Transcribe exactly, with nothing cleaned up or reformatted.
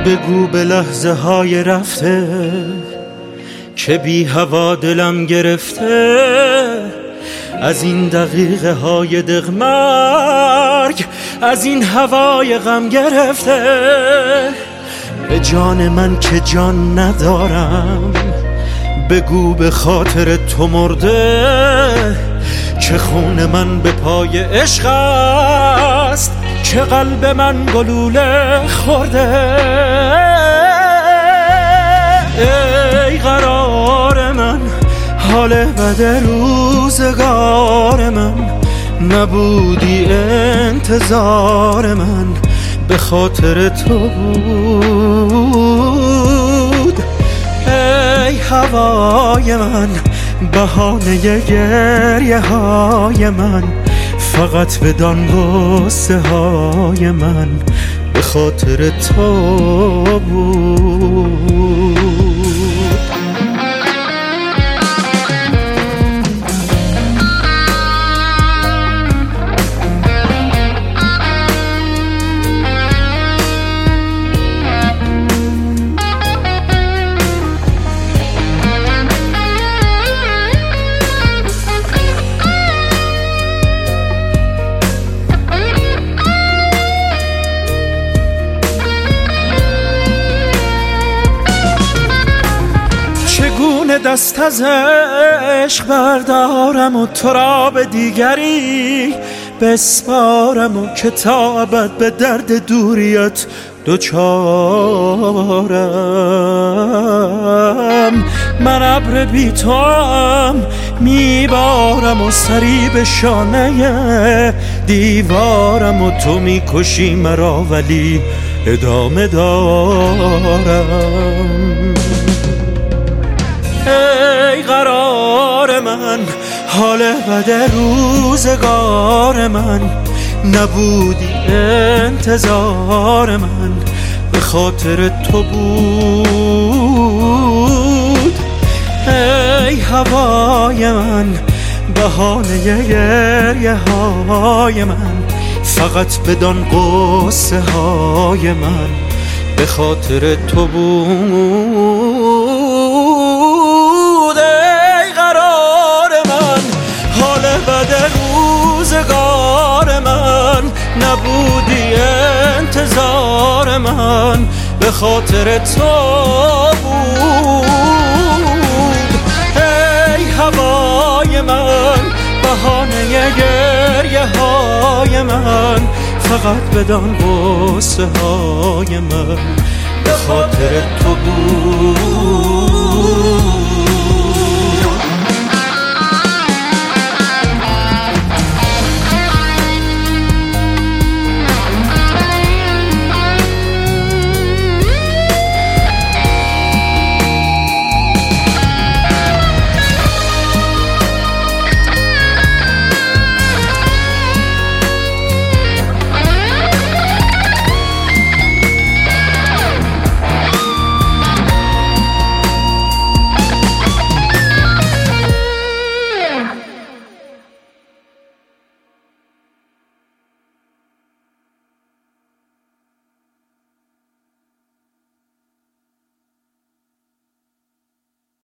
بگو به لحظه های رفته که بی هوا دلم گرفته، از این دقیقه های دغمرگ، از این هوای غم گرفته. به جان من که جان ندارم، بگو به خاطر تو مرده، که خون من به پای عشق است، که قلب من گلوله خورده. ای قرار من، حال بد روزگار من، نبودی انتظار من، به خاطر تو بود. ای هوای من، بهانه گریه های من، فقط بدان غصه های من، به خاطر تو بود. چگونه دست از عشق بردارم و تو را به دیگری بسپارم، و که تا ابد به درد دوریت دوچارم. من ابر بی توام میبارم و سری به شانه دیوارم، و تو میکشی مرا ولی ادامه دارم. ای قرار من، حال بد روزگار من، نبودی انتظار من، به خاطر تو بود. ای هوای من، بهانه گریه های من، فقط بدان غصه های من، به خاطر تو بود. روزگار من، نبودی انتظار من، به خاطر تو بود. ای هوای من، بهانه گریه های من، فقط بدان غصه های من، به خاطر تو بود.